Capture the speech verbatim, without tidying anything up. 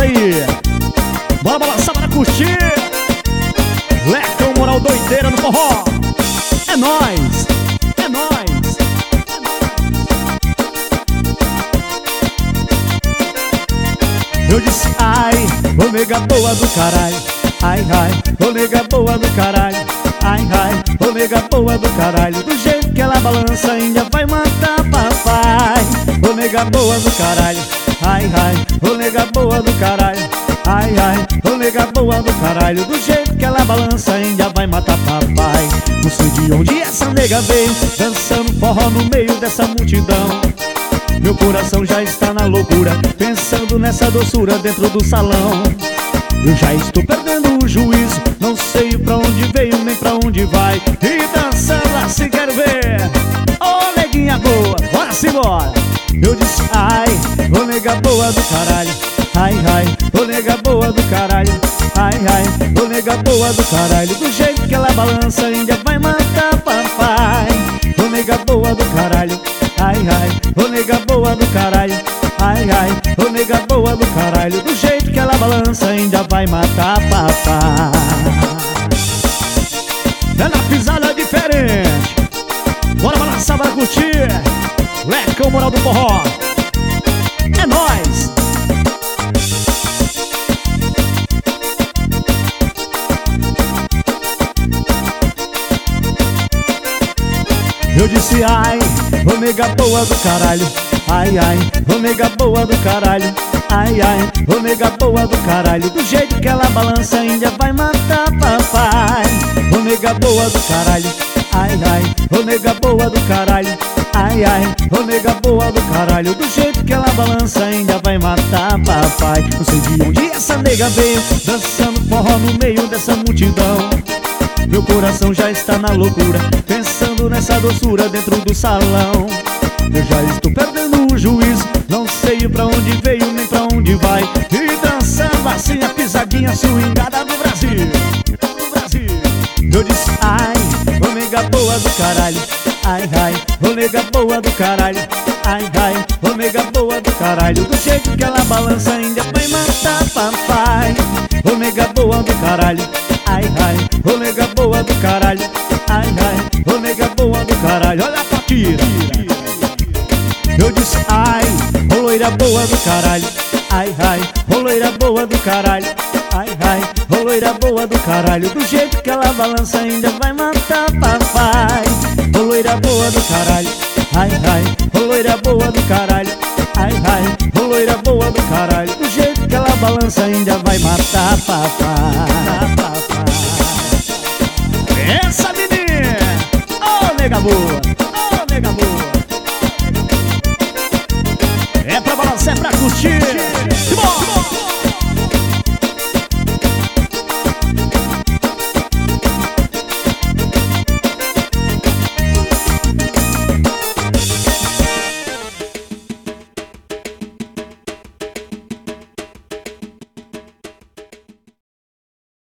aí. Bora balançar, bora curtir. Lecão, moral doideira no forró. É nóis, é nóis. Eu disse ai, ô nega boa do caralho. Ai, ai, ô nega boa do caralho. Ai, ai, ô nega boa do caralho. Do jeito que ela balança ainda vai matar papai. Ô nega boa do caralho. Ai, ai, ô nega boa do caralho. Ai, ai, ô nega boa do caralho. Do jeito que ela balança ainda vai matar papai. Não sei de onde essa nega veio, dançando forró no meio dessa multidão. Meu coração já está na loucura, pensando nessa doçura dentro do salão. Eu já estou perdendo o juízo, não sei pra onde veio nem pra onde vai. E dançando assim quero ver. Ô oh, neguinha boa, bora se bora. Eu disse ai, ô oh, nega boa do caralho. Ai, ai, ô oh, nega boa do caralho. Ai, ai, ô oh, nega boa do caralho. Do jeito que ela balança ainda vai matar papai. Ô oh, nega boa do caralho. Ai, ai, ô nega boa do caralho. Ai, ai, ô nega boa do caralho. Do jeito que ela balança ainda vai matar papai. É na pisada diferente. Bora balançar, bora curtir. Lecão, moral do forró. É nóis. Eu disse ai, ô nega boa do caralho. Ai, ai, ô nega boa do caralho. Ai, ai, ô nega boa do caralho. Do jeito que ela balança ainda vai matar papai. Ô nega boa do caralho. Ai, ai, ô nega boa do caralho. Ai, ai, ô nega boa do caralho. Do jeito que ela balança ainda vai matar papai. Não sei de onde essa nega veio, dançando forró no meio dessa multidão. Meu coração já está na loucura, pensando nessa doçura dentro do salão. Eu já estou perdendo o juízo, não sei pra onde veio nem pra onde vai. E dançando assim a pisadinha swingada do Brasil, do Brasil. Eu disse ai, ô nega boa do caralho. Ai, ai, ô nega boa do caralho. Ai, ai, ô nega boa do caralho. Do jeito que ela balança ainda vai matar papai. Ô nega boa do caralho. Ai, ai, ô nega boa do caralho. Ai, ai, ô nega boa do caralho. Olha a patira. Eu disse ai, ô loira boa do caralho. Ai, ai, ô loira boa do caralho. Ai, ai, ô loira boa do caralho. Do jeito que ela balança ainda vai matar papai. Ô loira boa do caralho. Ai, ai, ô loira boa do caralho. Ai, ai, ô loira boa do caralho. Do jeito que ela balança ainda vai matar papai. Essa menina, ô oh, nega boa.